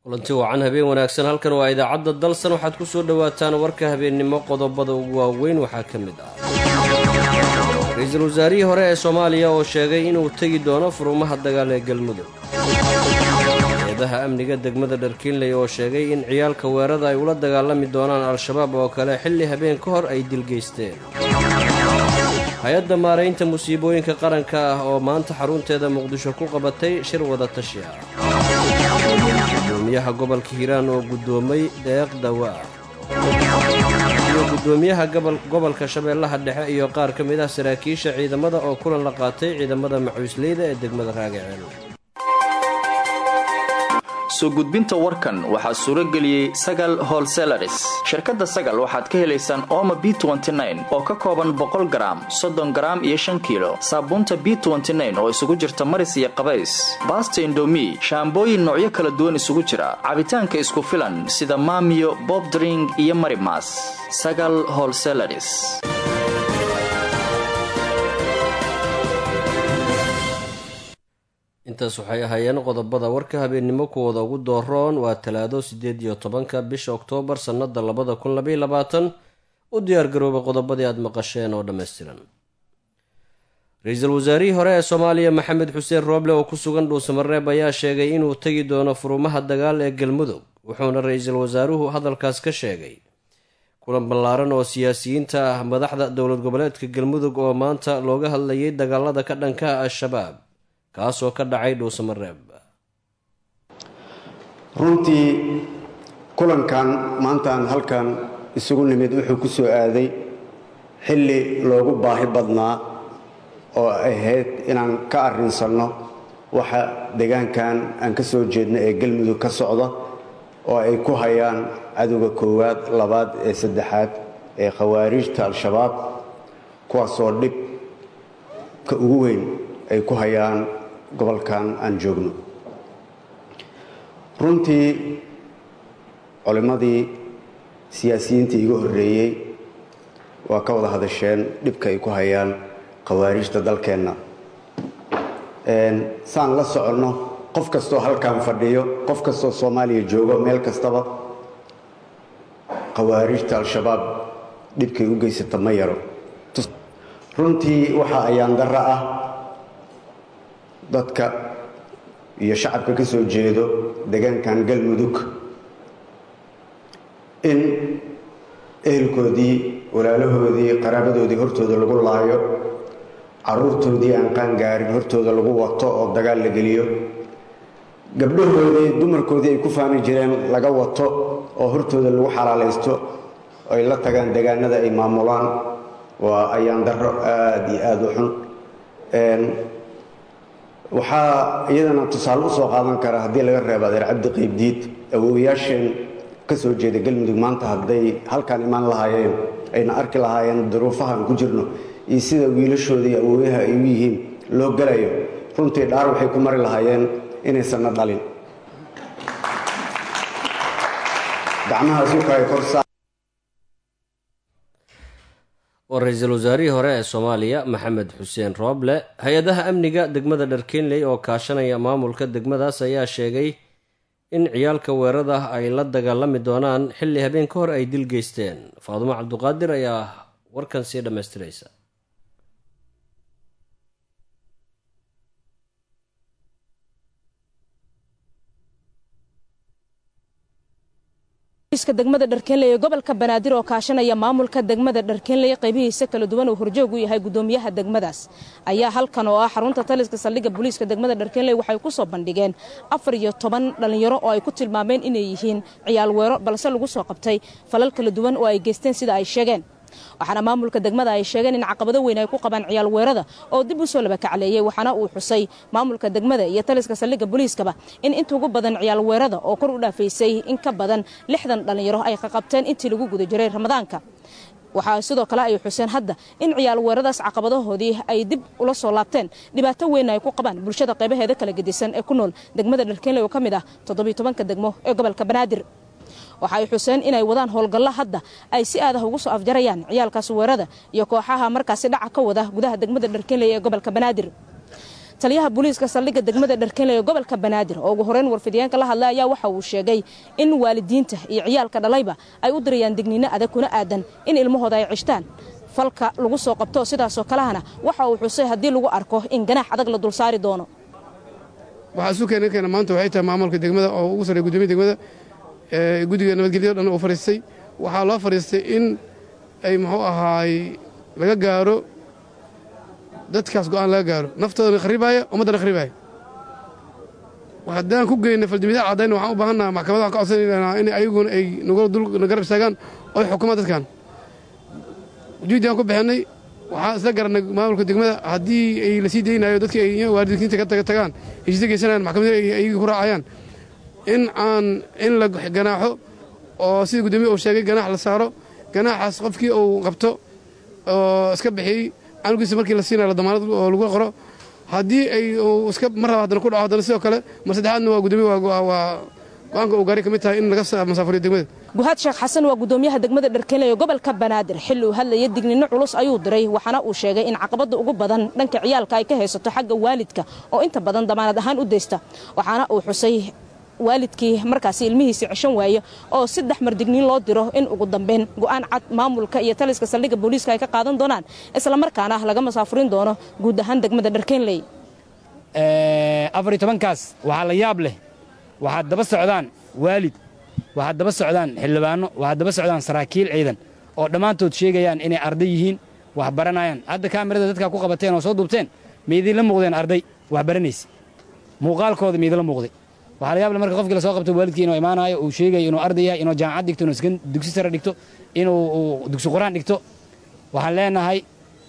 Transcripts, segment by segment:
kulanti wacan habeen wanaagsan halkan waa idaacadda dalsan waxaad ku soo dhawaataan warka habeennimo qodobada ugu waaweyn waxaa ka mid ah ra-iisul wasaarihii hore ee Soomaaliya oo sheegay inuu tagi doono furumaha dagaal ee Galmudug hay'adaha amniga degmada Dharkiinley oo sheegay in ciyaalka weerarada ay ula dagaalami doonaan al-shabaab oo kale xilli habeen ka hor ay dilgeysteen hay-adda maareynta musiibooyinka qaranka ah oo maanta xarunteeda Muqdisho ku qabatay shir wada tashi ah gudoomiyaha gobolka Hiiraan oo gudoomay deeq dawa iyo gudoomiyaha gobolka Shabeellaha Dhexe iyo qaar ka mid ah saraakiisha ciidamada oo kulan la qaatay ciidamada macuusleyda ee degmada Raagaceel soo gudbinta warkan waxaa suuro geliyay Sagal Wholesalers shirkadda Sagal waxaad ka helaysaan Omo B29 oo ka kooban 100 gram 30 gram iyo 5 kilo saabuunta B29 oo isugu jirta maris iyo qabays Basta Indomie shaambooyin noocyo kala duwan isugu jira cabitaanka isku filan sida Maamiyo Bob Drink iyo Marimas Sagal Wholesalers intaas waxay ahaayeen qodobada warka habeennimo kuwada ugu dooroon waa Talaado 18 bisha Oktoobar sanada 2022 u diyaar garooba qodobadii aad maqasheen oo dhameystiran ra-iisul wasaarihii hore ee Soomaaliya Maxamed Xuseen Rooble oo ku sugan Dhuusamareeb ayaa sheegay inuu tagi doono furumaha dagaal ee Galmudug wuxuuna ra-iisul wasaaruhu hadalkaas ka sheegay kulan ballaaran oo siyaasiyiinta ah madaxda dowlad goboleedka Galmudug oo maanta looga hadlayay dagaalada ka dhanka ah al-shabaab kaasoo ka dhacay Dhuusamareeb runtii kulankan maantaan halkan isugu nimid wuxuu ku soo aaday xilli loogu baahi badnaa oo ahayd inaan ka arrinsanno waxa deegaankan aan ka soo jeedno ee Galmudug ka socda oo ay ku hayaan cadowga koowaad labaad ee saddexaad ee khawaarijta al-shabaab kuwaasoo dhib ka ugu weyn ay ku hayaan gobolkan aan joogno runtii culimadii siyaasiyiintii iga horreeyey waa ka wada hadasheen dhibka ay ku hayaan khawaarijta dalkeenna saan la soconno qof kastoo halkan fadhiyo qof kastoo Soomaaliya joogo meel kastaba khawaarijta al-shabaab dhibkay u geysata ma yaro runtii waxa ayaan darro ah dadka iyo shacabka ka soo jeedo deegaankan Galmudug in ehelkoodii walaalahoodii qaraabadoodii hortooda lagu laayo caruurtoodii aan qaan gaarin hortooda lagu wato oo dagaal la geliyo gabdhahoodii dumarkoodii ay ku faani jireen laga wato oo hortooda lagu xalaalaysto ay la tagaan deegaanada ay maamulaan waa ayaan darro aad iyo aad u xun waxaa iyadana tusaale u soo qaadan kara haddii laga reebo adeer cabdi qaybdiid awoowayaasheen ka soo jeeda Galmudug maanta hadday halkan imaan lahaayeen ayna arki lahaayeen duruufaha aan ku jirno iyo sida wiilashoodii awoowayaha ay u yihiin loo galayo runtii dhaar waxay ku mari lahaayeen inaysan na dhalin gacmaha suuqa ay korsaa ra-iisul wasaarihii hore ee Soomaaliya Maxamed Xuseen Rooble hay-adaha amniga degmada Dharkiinley oo kaashanaya maamulka degmadaas ayaa sheegay in ciyaalka weerarada ay la dagaalami doonaan xilli habeen ka hor ay dil geysteen Faadumo Cabduqaadir ayaa warkan sii dhameystiraysa degmada Dharkiinley ee gobolka Banaadir oo kaashanaya maamulka degmada Dharkiinley qaybihiisa kala duwan oo horjoog u yahay gudoomiyaha degmadaas ayaa halkan oo ah xarunta taliska saldhigga booliiska degmada Dharkiinley waxay ku soo bandhigeen 14 dhalinyaro oo ay ku tilmaameen inay yihiin ciyaal weero balse lagu soo qabtay falal kala duwan oo ay geysteen sida ay sheegeen waxaana maamulka degmada ay sheegeen in caqabado weyn ay ku qabaan ciyaal weerada oo dib u soo laba kacleeyay waxaana uu xusay maamulka degmada iyo taliska saldhigga booliiskaba in inta ugu badan ciyaal weerada oo kor u dhaafaysay in ka badan 60 dhalinyaro ay qabteen intii lagu guda jiray Ramadaanka waxa sidoo kale ay xuseen hadda in ciyaal weeradaas caqabadahoodii ay dib ula soo laabteen dhibaato weyn ay ku qabaan bulshada qaybaheeda kala gedisan ee ku nool degmada Dharkiinley oo kamid ah 17 degmo ee gobolka Banaadir waxa ay xuseen inay wadaan howlgalla hadda ay si aad ah ugu soo afjarayaan ciyaalkaas weerada iyo kooxaha markaas dhaca ka wada gudaha degmada Dharkiinley ee gobolka Banaadir taliyaha booliiska saldhigga degmada Dharkeenley ee gobolka Banaadir oo ugu horeyn warfidiyeenka la hadlay ayaa waxa uu sheegay in waalidiinta iyo ciyaalka dhalayba ay u dirayaan digniino adag kuna aadan in ilmahooda ay cishtaan falka lagu soo qabto sidaas oo kalahana waxa uu xusay haddii lagu arko in ganaax adag la dul saari doono. waxaa isu keenay maanta waxay tahay maamulka degmada oo ugu sareeya gudoomiyaha degmada guddiga nabadgelyada dhan oo fariistay waxaa loo fariistay in ay muxuu ahaay laga gaaro dadkaas go'aan laga gaaro naftoodana kharibaaya ummaddana kharibaaya haddaan ku geyna faldambiyeed caddayn waxaan u baahannaha maxkamadaha ka codsanaynaa in ayaguna ay na garab istaagaan oo ay xukumaan dadkan ujuudi aan ku bixinay waxaan isla garanay maamulka degmada haddii ay la sii daynayo dadkii ay waalidiinta ka tagaan heshiisyo geysanayaan maxkamadda ayaga ku raacayaan in la ganaaxo oo sida guddoomiye uu sheegay ganaax la saaro ganaaxaas qofkii uu qabto oo iska bixiyey canugiisa markii la siinayo la damaanad oo lagu qoro haddii ay iska mar raba haddana ku dhaco haddana sidoo kale mar saddexaadna waa guddoomiye waa go'aanka uu gaaray ka mid tahay in laga masaafuriyo degmada. Guhaad Sheekh Xasan waa gudoomiyaha degmada Dharkeenley ee gobolka Banaadir xilli uu hadlayay digniino culus ayuu diray waxaana uu sheegay in caqabada ugu badan dhanka ciyaalka ay ka haysato xagga waalidka oo inta badan damaanad ahaan u deysta waxaana uu xusay waalidkii markaasi ilmihiisa cishan waaye oo 3 mar digniin loo diro in ugu dambeyn go'aan cad maamulka iyo taliska saldhigga booliiska ay ka qaadan doonaan isla markaana laga masaafurin doono guud ahaan degmada Dharkeenley. 14kaas waxa la yaab leh waxa daba socdaan waalid waxa daba socdaan xildhibaano waxa daba socdaan saraakiil ciidan oo dhamaantood sheegayaan inay arday yihiin wax baranayaan hadda kaamirada dadka ku qabateen oo soo duubteen meedii la muuqdeen arday wax baranaysa muuqaalkooda meedii la muuqday waxa la yaab leh marka qofkii la soo qabto waalidkii inuu imaanayo uu sheegay inuu arday yahay inuu jaamacad dhigto inuu dugsi sare dhigto inuu dugsi quraan dhigto waxaan leenahay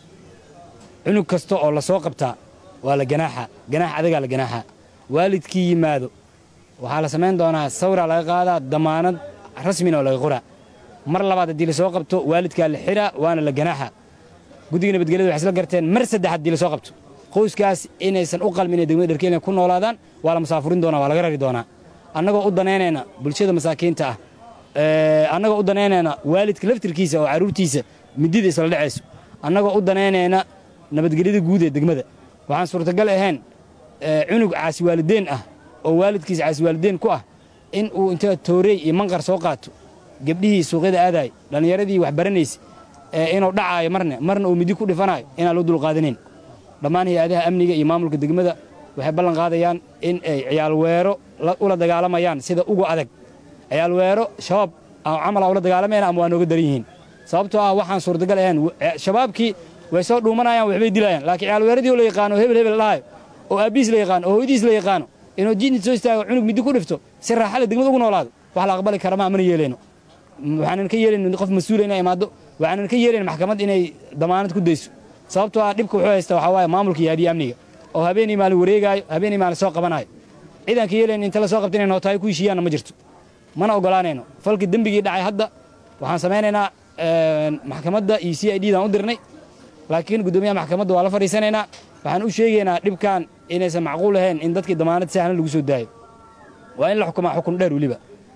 cunug kasta oo la soo qabtaa waa la ganaaxa adaga la ganaaxa waalidkii yimaado waxaa la samayn doonaa sawira laga qaadaa damaanad rasmi oo laga qoraa mar labaad hadii la soo qabto waalidka la xira waana la ganaaxa guddiga nabadgelyada waxay isla garteen mar saddexaad hadii la soo qabto qoyskaas inaysan u qalmin degmada Dharkeenley ku noolaadaan waa la masaafurin doonaa waa laga rari doonaa annagoo u daneynayna bulshada masaakiinta ah annagoo u daneynayna waalidka laftirkiisa oo caruurtiisa midida isla dhacayso annagoo u daneynayna nabadgelyada guud ee degmada waxaan suurtagal ahayn cunug caasi waalideen ah oo waalidkiisa caasi waalideen ku ah in uu inta toorey iyo manqar soo qaato gabdhihii suuqyada aaday dhalinyaradii wax baranaysa inuu dhacaayo marna uu midi ku dhifanayo inaan loo dul qaadanin dhammaan hay'adaha amniga iyo maamulka degmada waxay ballan qaadayaan in ay ciyaal weero ula dagaalamayaan sida ugu adag ciyaal weero shabaab camal ula dagaalamayaan ama waa nooga daran yihiin sababtoo ah waxaan suurtagal ahayn shabaabkii way soo dhuumanayaan waxbay dilayaan laakiin ciyaal weeradii la yaqaan oo hebel lahayo oo aabiis la yaqaan oo hooyadiis la yaqaan inuu jinnid soo istaago cunug midi ku dhifto si raaxo leh degmada ugu noolaado wax la aqbali kara ma yeeleyno waxaan ka yeelayno qof mas'uul inay imaado waxaan ka yeelayno maxkamad inay damaanad ku deyso sababtoo ah dhibka wuxuu haystaa waxa waaye maamulka iyo hay'adaha amniga oo habeenii maalin wareegayo habeenii maalin soo qabanayo ciidan ka yeelayno inta la soo qabtay inay nootahay ku heshiiyaan ma jirto mana ogolaanayno falki dambigii dhacay hadda waxaan samaynaynaa maxkamadda iyo CID dan u dirnay laakiin gudoomiyaha maxkamadda waa la fariisanaynaa waxaan u sheegaynaa dhibkan inaysan macquul ahayn in dadkii damaanad sahlan lagu soo daayo waa in la xukumaa xukun dheer waliba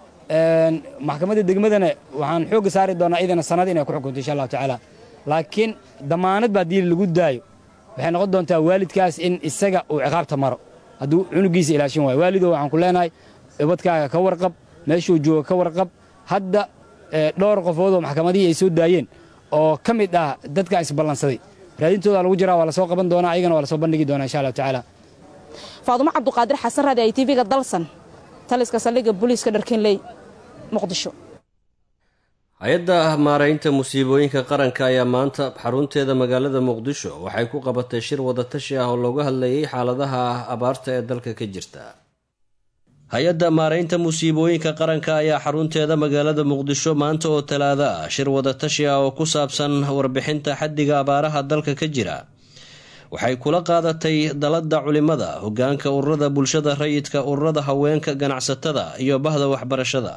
maxkamadda degmadana waxaan xoog saari doonaa idana sanad inay ku xukunto insha Allah taala laakiin damaanad baa diil lagu daayo waxay noqon doontaa waalidkaas in isaga uu ciqaabta maro hadduu cunugiisa ilaashin waayo waalido waxaan ku leenahay ibadkaaga ka warqab meeshuu jooga ka warqab hadda dhowr qofood oo maxkamadihii ay soo daayeen oo ka mid ah dadka isballansaday raadintooda lagu jiraa waa la soo qaban doonaa ayagana waa la soo bandhigi doonaa insha Allah taala. Faadumo Cabduqaadir Xasan raadi ay TV-ga dalsan taliska saldhigga booliiska Dharkeenley Muqdisho. hay-adda maaraynta musiibooyinka qaranka ayaa maanta xarunteeda magaalada Muqdisho waxay ku qabatay shir wadatashi ah oo looga hadlayay xaaladaha abaarta ee dalka ka jirta. hay-adda maaraynta musiibooyinka qaranka ayaa xarunteeda magaalada Muqdisho maanta oo Talaado ah shir wadatashi ah oo ku saabsan warbixinta xaddiga abaaraha dalka ka jira waxay kula qaadatay dalada culimada, hoggaanka ururada bulshada rayidka, ururada haweenka, ganacsatada iyo bahda waxbarashada.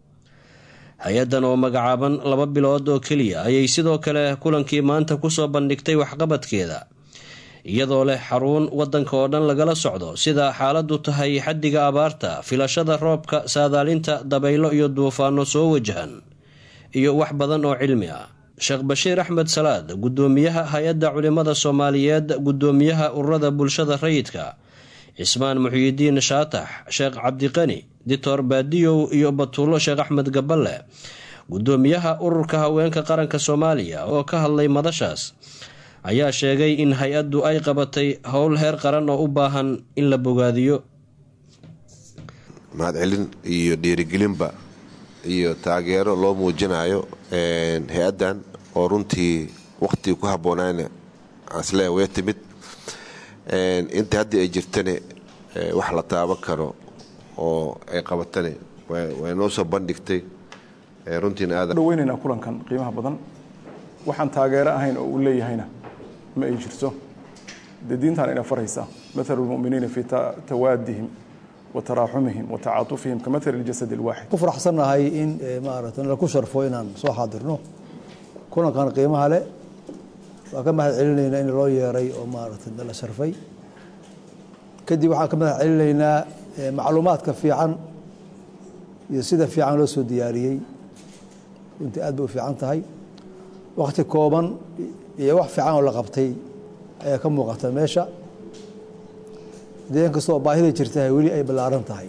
hay-addan oo magacaaban 2 bilood oo keliya ayay sidoo kale kulankii maanta kusoo bandhigtay waxqabadkeeda iyadoo leh xarun waddanka oo dhan lagala socdo sida xaaladdu tahay xaddiga abaarta, filashada roobka, saadaalinta dabaylo iyo duufaano soo wajahan iyo wax badan oo cilmi ah. sheekh bashiir axmed salaad gudoomiyaha hay-adda culimada soomaaliyeed gudoomiyaha ururada bulshada rayidka cismaan muxyidiin shaatax sheekh cabdiqani dictor baadiyow iyo batuulo sheekh axmed gaballe gudoomiyaha ururka haweenka qaranka soomaaliya oo ka hadlay madashaas ayaa sheegay in hay-addu ay qabatay howl heer qaran oo u baahan in la bogaadiyo. mahadcelin iyo dhiirigelinba iyo taageero loo muujinayo hay-addan oo runtii waqtigii ku habboonayna asle way timid inta haddii ay jirtane wax la taaban karo oo ay qabatane way noo soo bandhigtay runtiina aad dhaweynaynaa kulankan qiimaha badan waxaan taageero ahayn oo uu leeyahayna ma ay jirto dee diintan ina faraysa mathalu lmu'miniina fii tawaadihim وتراحمهم وتعاطفهم كمثل الجسد الواحد كفر حسنا هاي إن مارتنا لكو شرفوا إن صو حاضرنو كنا كان قيمها له وكما علينا إن رؤية ري أو مارتنا لا شرفي كدي وحكمنا علينا معلومات كفي عن يصير في عن رسو دياري وانت أدبوا في عن تهاي وقت كوبان يوح في عن ولا قبتي كم وقت ماشى deegaanka soo baahida jirta weli ay balaaran tahay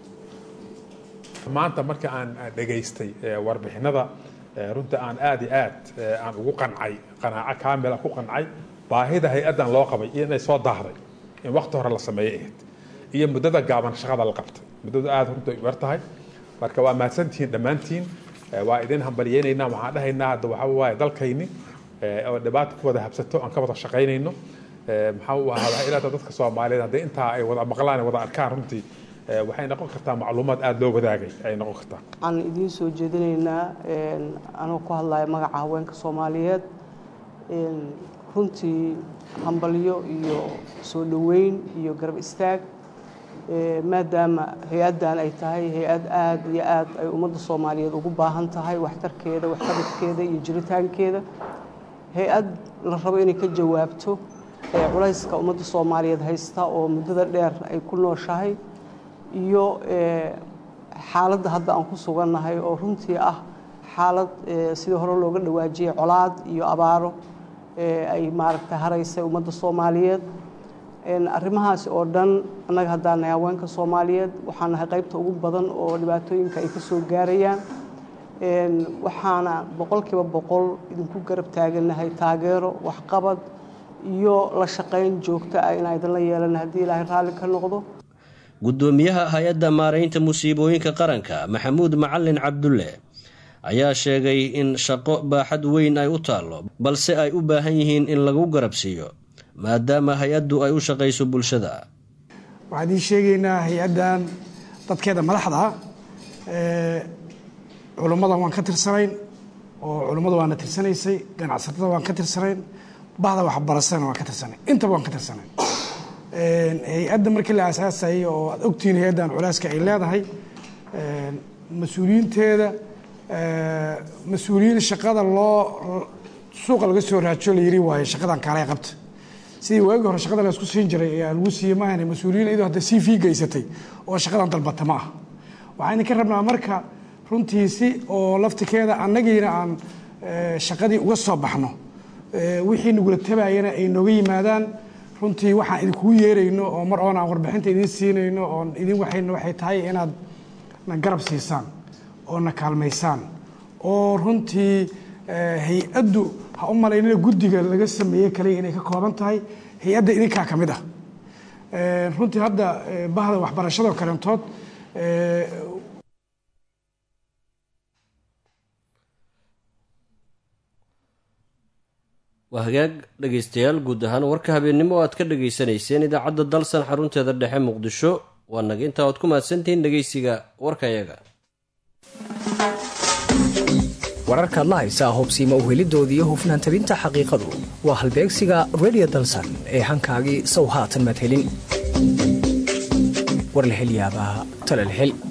maanta marka aan dhageystay warbixinada runta aan aad iyo aad aan ugu qancay qanaaco kaamil ku qancay baahida hay-adan loo qabay inay soo daahday in waqti hore la sameeyay iyo muddada gaaban shaqada la qabtay muddada aad runta u yartahay marka waa mahadsantihiin dhammaantiin waa idin hambalyeynayna waxaan dhahaynaa hadda waxa waaye dalkayni oo dhibaato ku wada habsato aan ka wada shaqaynayno maxaa u ahaa ilaa dadka Soomaaliyeed hadii inta ay wada maqlaan wada arkaan runtii waxay noqon kartaa macluumaad aad loo wadaagay ay noqon kartaa aan idin soo jeedinaynaa anoo ku hadlayo magaca haweenka Soomaaliyeed runtii hambalyo iyo soo dhaweyn iyo garab istaag maadaama hay-adan ay tahay hay-ad aad iyo aad ay ummadda Soomaaliyeed ugu baahan tahay waxtarkeeda waxqabadkeeda iyo jiritaankeeda hay-ad la rabo inay ka jawaabto culayska ummadda Soomaaliyeed haysta oo muddada dheer ay ku nooshahay iyo xaaladda hadda aan ku sugannahay oo runtii ah xaalad sidii hore looga dhawaajiyay colaad iyo abaaro ay maaragtay haraysay ummadda Soomaaliyeed arrimahaas oo dhan annaga haddaan nahay haweenka Soomaaliyeed waxaan nahay qaybta ugu badan oo dhibaatooyinka ay ka soo gaarayaan waxaana boqolkiiba boqol idinku garab taagannahay taageero waxqabad iyo la shaqayn joogto ah in aydan la yeelan haddii Ilaahay raali ka noqdo. gudoomiyaha hay-adda maareynta musiibooyinka qaranka maxamuud macalin cabdulle ayaa sheegay in shaqo baaxad weyn ay u taalo balse ay u baahan yihiin in lagu garabsiiyo maadaama hay-addu ay u shaqayso bulshada. waxaan sheegaynaa hay-adan dadkeeda madaxda culimada waan ka tirsanayn oo culimadu waana tirsanaysay ganacsatada waan ka tirsanayn bahda waxbarashada waan ka tirsanay intaba waan ka tirsanay hay-adda markii la aasaasay oo aad ogtiin hay-adan culeyska ay leedahay mas-uuliyiinteeda mas-uuliyiin shaqada loo suuqa laga soo raajo la yiri waaye shaqadan kaalay qabta sidii waagi hore shaqada la isku siin jiray ayaa lagu siiyey maahan mas-uuliyiin iyadoo hadda CV gaysatay oo shaqadan dalbata ma ah waxaan ka rabnaa marka runtiisi oo laftikeeda annagiina aan shaqadii uga soo baxno wixii nagula tabayana ay nooga yimaadaan runtii waxaan idinkugu yeerayno oo mar oon aan warbixinta idin siinayno oo idin waxay tahay inaad na garab siisaan oo na kaalmaysaan oo runtii hay-addu ha u malaynina guddiga laga sameeyey kaliya inay ka kooban tahay hay-adda idinkaa ka mid ah runtii hadda bahda waxbarashadoo kalentood waa hagaag dhegaystayaal guud ahaan warka habeennimo oo aad ka dhegaysanayseen idaacadda dalsan xarunteeda dhexe muqdisho waa naga intaa oad ku mahadsantihiin dhegaysiga warkayaga wararkaad la haysaa hobsiima uhelidooda iyo hufnaan tabinta xaqiiqadu waa halbeegsiga radio dalsan ee hankaagii sow haatan madhelin war la hel yaabaa tala la hel